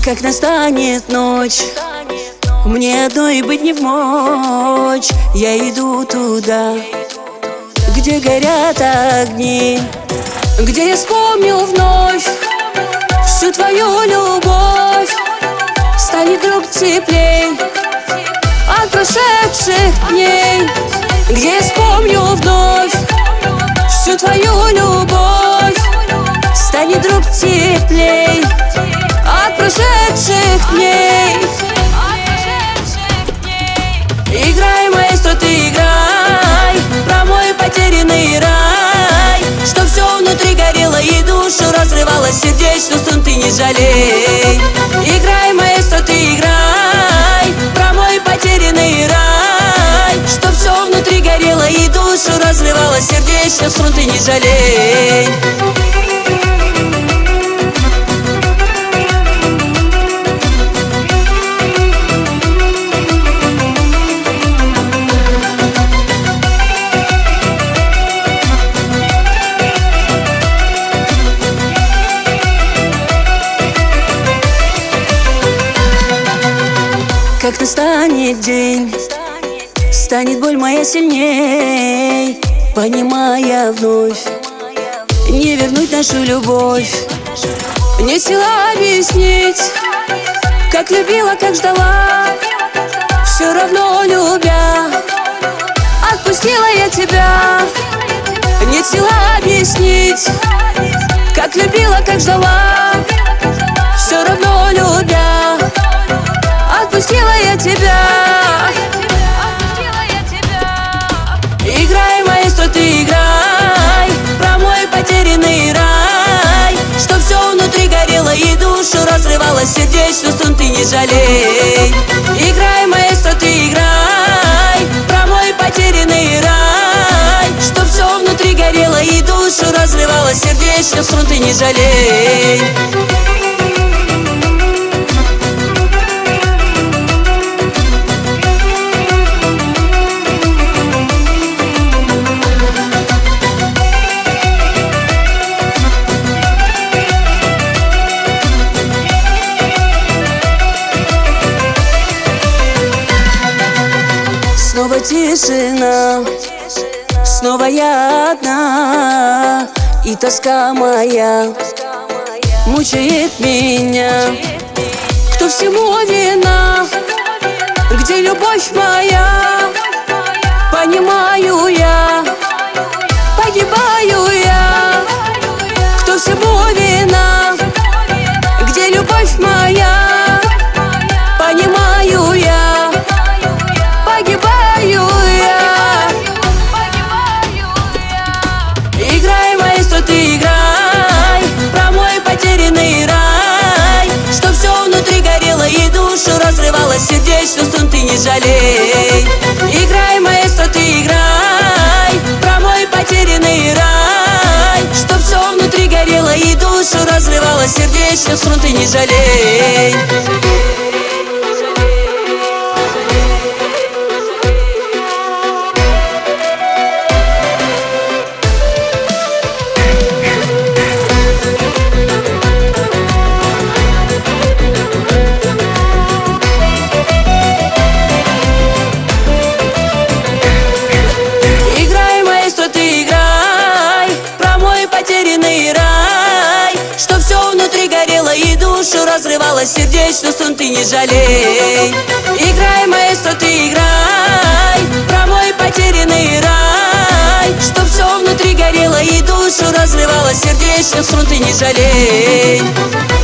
Как настанет ночь, мне одной быть не вмочь. Я иду туда, где горят огни, где я вспомню вновь всю твою любовь. Станет вдруг теплей от прошедших дней, где я вспомню вновь всю твою любовь. Станет вдруг теплей от прошедших дней. Играй, маэстро, ты играй про мой потерянный рай, что все внутри горело и душу разрывало, сердечную струн ты не жалей. Играй, маэстро, ты играй про мой потерянный рай, что все внутри горело и душу разрывало, сердечную струн ты не жалей. Как настанет день, станет боль моя сильней, понимая вновь, не вернуть нашу любовь. Нет сил объяснить, как любила, как ждала, все равно любя, отпустила я тебя. Нет сил объяснить, как любила, как ждала, все равно любя, отпустила я тебя. Играй, маэстро, ты играй про мой потерянный рай, что все внутри горело и душу разрывало, сердечную струн ты не жалей. Играй, маэстро, ты играй про мой потерянный рай, что все внутри горело и душу разрывало, сердечную струн ты не жалей. Снова тишина, снова я одна, и тоска моя мучает меня. Кто всему вина, где любовь моя? Понимаю я, погибаю я. Кто всему вина, где любовь моя? Понимаю я, погибаю я. Играй, маэстро, ты играй про мой потерянный рай, что все внутри горело и душу разрывало, сердечную струн ты не жалей. Играй, маэстро, ты играй про мой потерянный рай, что все внутри горело и душу разрывало, сердечную струн ты не жалей. Что все внутри горело и душу разрывало, сердечную струн ты не жалей. Играй, маэстро, ты играй про мой потерянный рай, что все внутри горело и душу разрывало, сердечную струн ты не жалей.